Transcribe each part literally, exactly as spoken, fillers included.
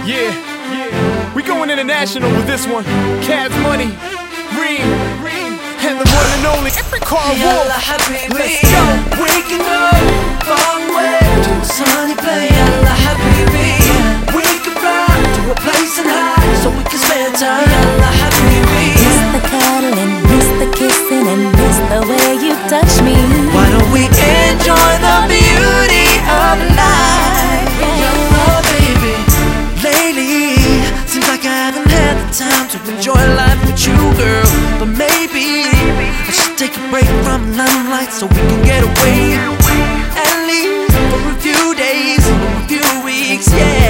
Yeah, yeah. We going international with this one. Cash Money, Reem, and the one and only Carl Wolf. Let's go. Waking up long way to a sunny place. Yalla habibi. We can ride to a place and hide so we can spend time. Yalla habibi. Miss the cuddling, miss the kissing, and miss the way you touch me. Why don't we enjoy the beauty of life? Yalla baby. Lately, seems like I haven't had the time to enjoy life with you, girl. But maybe I should take a break from the limelight so we can get away. At least for a few days or a few weeks,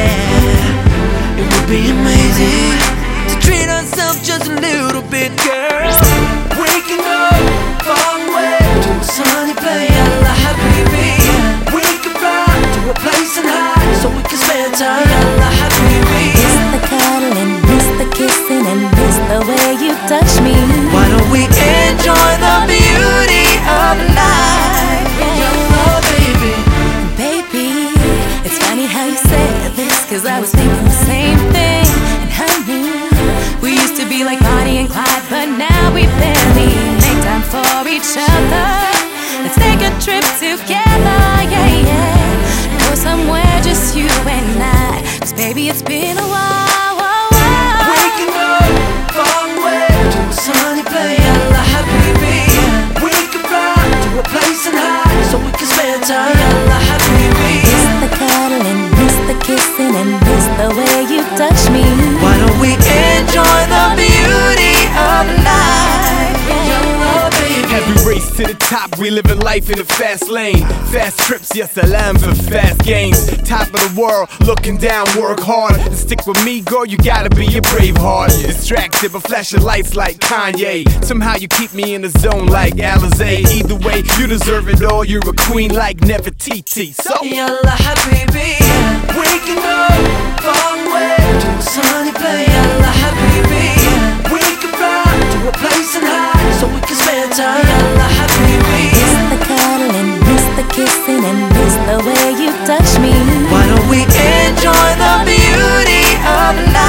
yeah. It would be amazing to treat ourselves just a little bit, girl. Waking up far away to a sunny place. Yalla habibi. We could ride to a place and hide so we can spend time. Yalla habibi. Miss the cuddling, miss the kissing, and miss the way you touch me. Why don't we enjoy the beauty of life? Yalla baby. Baby, it's funny how you said this, cause I was thinking the same thing. And honey, we used to be like Bonnie and Clyde, but now we barely make time for each other. Let's take a trip together, yeah, yeah. Go somewhere just you and I, cause baby it's been a while, while, while. Waking up far away to a sunny place. Yalla habibi. We could ride to a place and hide so we can spend time. Yalla habibi. Miss the cuddling, miss the kissing, and miss the way you touch me. Why don't we enjoy the beauty of life? Yalla baby. Every race to the top, we living life in a fast lane. Fast trips, yes, alarm for fast gains. Top of the world, looking down, work hard. And stick with me, girl, you gotta be a brave heart. Distracted, but flashing lights like Kanye. Somehow you keep me in the zone like Alizé. Either way, you deserve it all. You're a queen like Nefertiti. So, Yalla habibi. Waking up far away to a sunny place. Yalla habibi. We could ride to a place and hide so we can spend time. Yalla habibi. Miss the cuddling, miss the kissing, and miss the way you touch me. Why don't we enjoy the beauty of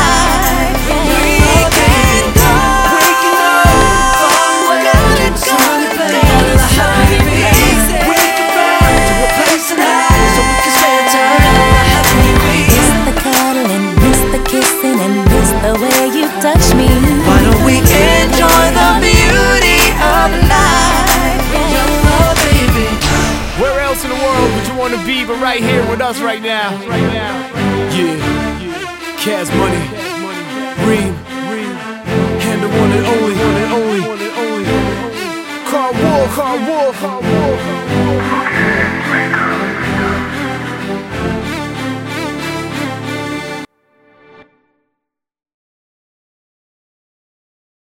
life? We can go. Waking up far away to a sunny place. Yalla habibi. We could ride to a place and hide so we can spend time. Yalla habibi. Miss the cuddling, miss the kissing, and miss the way you touch me. Why don't we enjoy the beauty of life? Yalla baby. where else in the world would you wanna be but right here with us right now? Right now. Yeah. Cash Money, Reem, and the one and only, one and only, Carl Wolf, Carl Wolf, Carl Wolf.